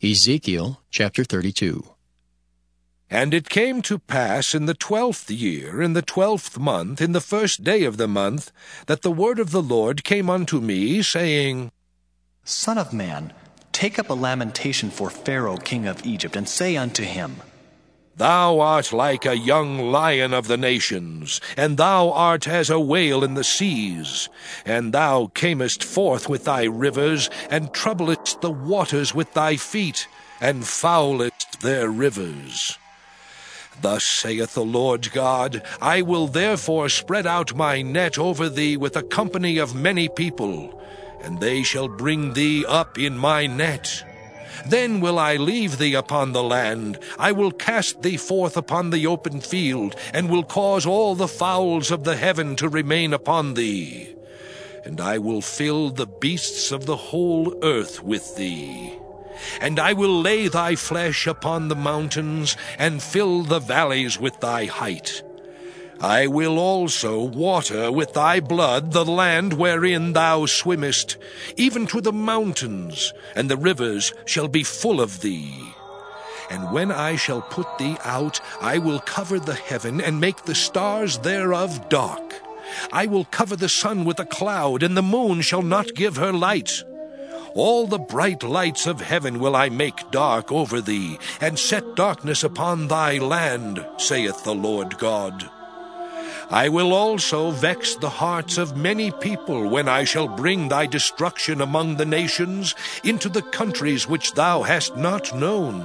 Ezekiel chapter 32. And it came to pass in the 12th year, in the 12th month, in the first day of the month, that the word of the Lord came unto me, saying, Son of man, take up a lamentation for Pharaoh king of Egypt, and say unto him, Thou art like a young lion of the nations, and thou art as a whale in the seas. And thou camest forth with thy rivers, and troublest the waters with thy feet, and foulest their rivers. Thus saith the Lord God, I will therefore spread out my net over thee with a company of many people, and they shall bring thee up in my net. Then will I leave thee upon the land, I will cast thee forth upon the open field, and will cause all the fowls of the heaven to remain upon thee. And I will fill the beasts of the whole earth with thee. And I will lay thy flesh upon the mountains, and fill the valleys with thy height. I will also water with thy blood the land wherein thou swimmest, even to the mountains, and the rivers shall be full of thee. And when I shall put thee out, I will cover the heaven, and make the stars thereof dark. I will cover the sun with a cloud, and the moon shall not give her light. All the bright lights of heaven will I make dark over thee, and set darkness upon thy land, saith the Lord God. I will also vex the hearts of many people when I shall bring thy destruction among the nations into the countries which thou hast not known.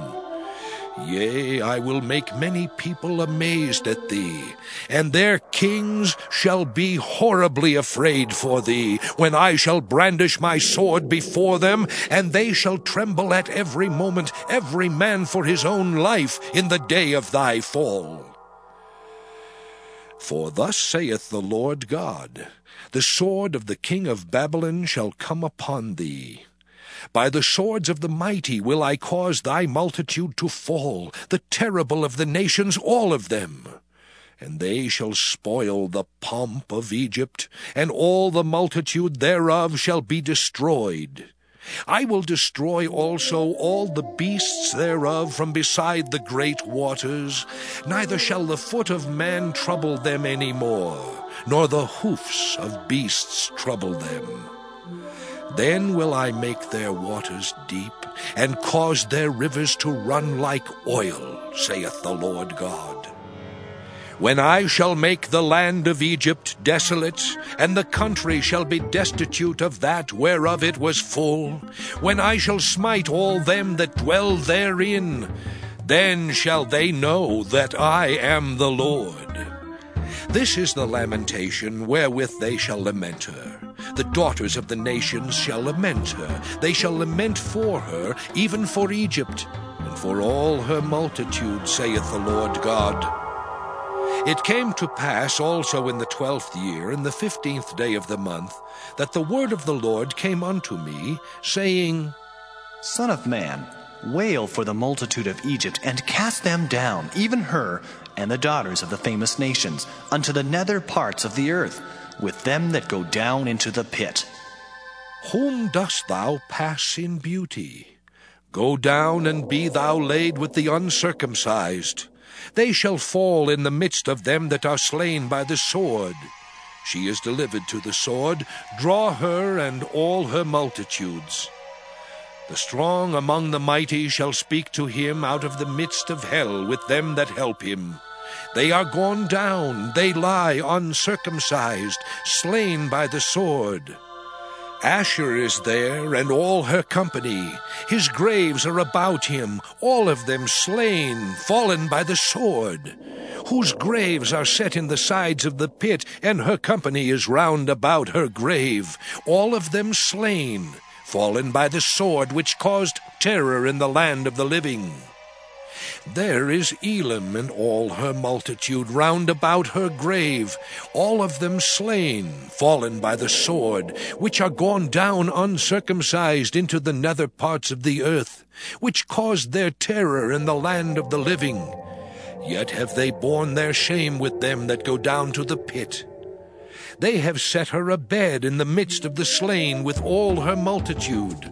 Yea, I will make many people amazed at thee, and their kings shall be horribly afraid for thee, when I shall brandish my sword before them, and they shall tremble at every moment, every man for his own life, in the day of thy fall. For thus saith the Lord God, the sword of the king of Babylon shall come upon thee. By the swords of the mighty will I cause thy multitude to fall, the terrible of the nations, all of them. And they shall spoil the pomp of Egypt, and all the multitude thereof shall be destroyed. I will destroy also all the beasts thereof from beside the great waters, neither shall the foot of man trouble them any more, nor the hoofs of beasts trouble them. Then will I make their waters deep, and cause their rivers to run like oil, saith the Lord God. When I shall make the land of Egypt desolate, and the country shall be destitute of that whereof it was full, when I shall smite all them that dwell therein, then shall they know that I am the Lord. This is the lamentation wherewith they shall lament her. The daughters of the nations shall lament her. They shall lament for her, even for Egypt, and for all her multitude, saith the Lord God. It came to pass also in the 12th year, in the 15th day of the month, that the word of the Lord came unto me, saying, Son of man, wail for the multitude of Egypt, and cast them down, even her, and the daughters of the famous nations, unto the nether parts of the earth, with them that go down into the pit. Whom dost thou pass in beauty? Go down, and be thou laid with the uncircumcised. They shall fall in the midst of them that are slain by the sword. She is delivered to the sword. Draw her and all her multitudes. The strong among the mighty shall speak to him out of the midst of hell with them that help him. They are gone down, they lie uncircumcised, slain by the sword. Asher is there, and all her company. His graves are about him, all of them slain, fallen by the sword. Whose graves are set in the sides of the pit, and her company is round about her grave, all of them slain, fallen by the sword, which caused terror in the land of the living. There is Elam and all her multitude round about her grave, all of them slain, fallen by the sword, which are gone down uncircumcised into the nether parts of the earth, which caused their terror in the land of the living. Yet have they borne their shame with them that go down to the pit. They have set her a bed in the midst of the slain with all her multitude.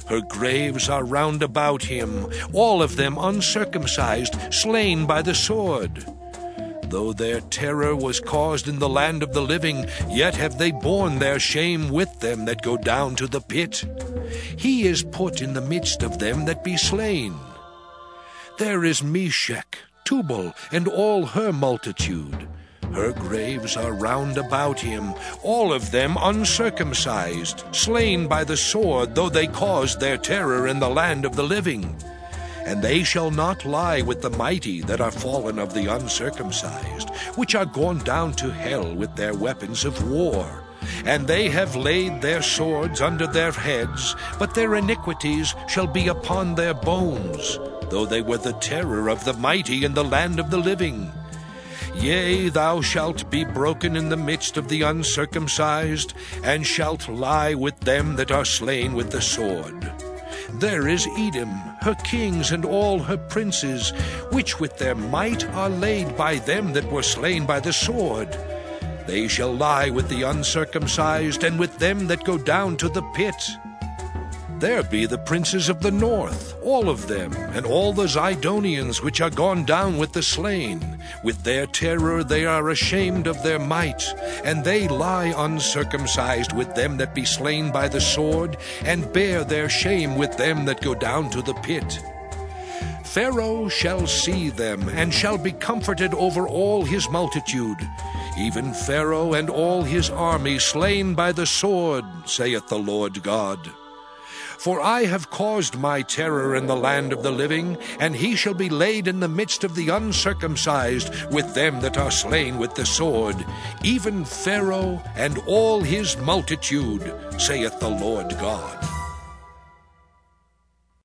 Her graves are round about him, all of them uncircumcised, slain by the sword. Though their terror was caused in the land of the living, yet have they borne their shame with them that go down to the pit. He is put in the midst of them that be slain. There is Meshech, Tubal, and all her multitude. Her graves are round about him, all of them uncircumcised, slain by the sword, though they caused their terror in the land of the living. And they shall not lie with the mighty that are fallen of the uncircumcised, which are gone down to hell with their weapons of war. And they have laid their swords under their heads, but their iniquities shall be upon their bones, though they were the terror of the mighty in the land of the living. Yea, thou shalt be broken in the midst of the uncircumcised, and shalt lie with them that are slain with the sword. There is Edom, her kings and all her princes, which with their might are laid by them that were slain by the sword. They shall lie with the uncircumcised, and with them that go down to the pit. There be the princes of the north, all of them, and all the Zidonians which are gone down with the slain. With their terror they are ashamed of their might, and they lie uncircumcised with them that be slain by the sword, and bear their shame with them that go down to the pit. Pharaoh shall see them, and shall be comforted over all his multitude, even Pharaoh and all his army slain by the sword, saith the Lord God. For I have caused my terror in the land of the living, and he shall be laid in the midst of the uncircumcised with them that are slain with the sword, even Pharaoh and all his multitude, saith the Lord God.